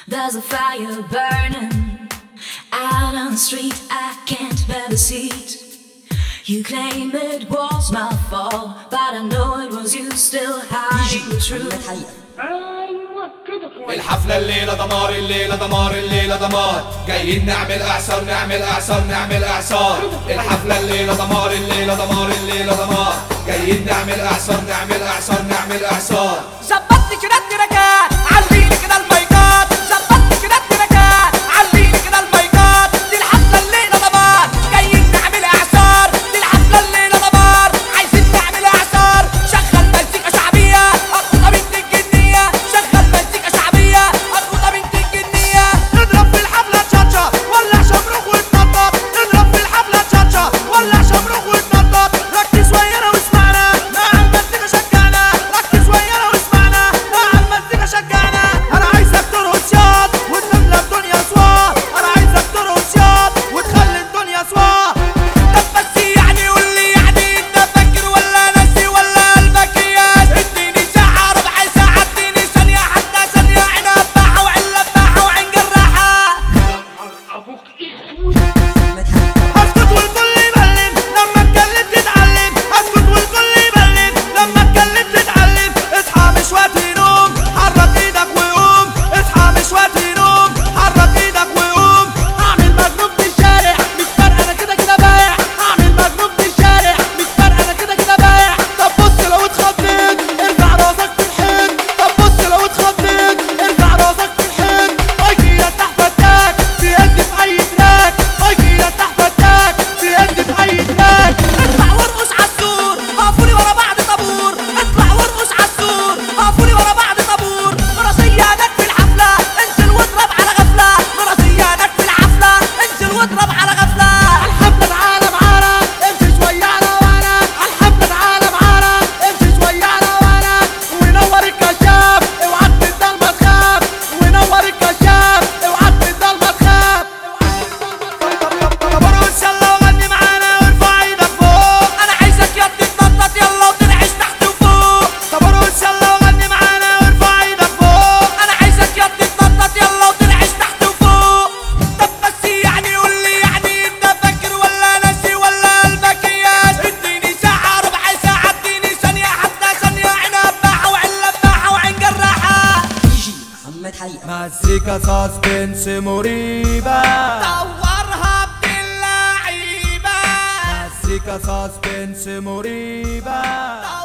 There's a fire burning out on the street. I can't bear the seat. You claim it was my fault, but I know it was you still hiding the truth. الحفلة الليلة دمار، الليلة دمار، الليلة دمار. جايين نعمل اعصار، نعمل اعصار، نعمل اعصار. الحفلة الليلة دمار، الليلة دمار، الليلة دمار. جايين نعمل اعصار، نعمل اعصار، نعمل اعصار. ظبطت كده التراكات، عليني كده المايكات. ظبطت كده التراكات، عليني كده المايكات. دي الحفلة الليلة دمار، جايين نعمل اعصار. دي الحفلة الليلة دمار، عايزين نعمل اعصار. شغل مزيكا شعبية أرقصة بنت الجنية. شغل مزيكا شعبية أرقصة بنت الجنية. نضرب في الحفلة تشاتشا، ولع شمروخ واتنطط. نضرب في الحفلة تشاتشا، ولع شمروخ واتنطط. ركز ويانا واسمعنا، مع المزيكا شجعنا. ركز ويانا واسمعنا، مع المزيكا شجعنا. أنا عايزك ترقص ياض وتملى الدنيا صوت. أنا عايزك ترقص ياض وتخلي الدنيا صوت. طب بس يعني قول لي، يعني أنت فاكر ولا ناسي ولا قلبك قياس؟ اديني ساعة، ربع ساعة، اديني ثانية، حتى ثانية. عين أباحة وعين لباحة وعين جراحة. اسكت والكل يبلم، لما اتكلم تتعلم. اسكت والكل يبلم، لما اتكلم تتعلم. اصحى مش وقت نوم، حرك ايدك وقوم. اصحى مش وقت نوم، حرك ايدك وقوم. هعمل مجنون في الشارع، مش فارقة انا كده كده بايع. هعمل مجنون في الشارع، مش فارقة انا كده كده بايع. طب بص لو اتخضيت ارجع راسك في الحيط. طب بص لو اتخضيت ارجع راسك في الحيط. اجيلك تحت فتاك بيهدي في اي تراك. اجيلك تحت فتاك بيهدي في اي تراك. اطلع وارقص عالسور، وقفولي ورا بعض طابور. اطلع وارقص عالسور، وقفولي ورا بعض طابور. مراسيانك في الحفلة، انزل واضرب على غفلة. مراسيانك في الحفلة، انزل واضرب على غفلة. عالحفلة تعالى معانا، امشي شوية على وانا. عالحفلة تعالى معانا، امشي شوية على وانا. ونور الكشاف، اوعى الضلمة تخاف. ونور الكشاف، اوعى الضلمة تخاف. طب ارقص يلا وغني معانا وارفع ايدك فوق. انا عايزك يا تتنطط يلا وتنعش تحت وفوق. طب ارقص يلا وغني معانا وارفع ايدك فوق. انا عايزك يا تتنطط يلا وتنعش تحت وفوق. طب بس يعني قول لي، يعني انت فاكر ولا ناسي ولا قلبك قياس؟ اديني ساعة، ربع ساعة، اديني ثانية، حتى ثانية. عين أباحة وعين لباحة وعين جراحة. مزيكا ساسبنس مريبة، دورها باللعيبة. مزيكا ساسبنس مريبة.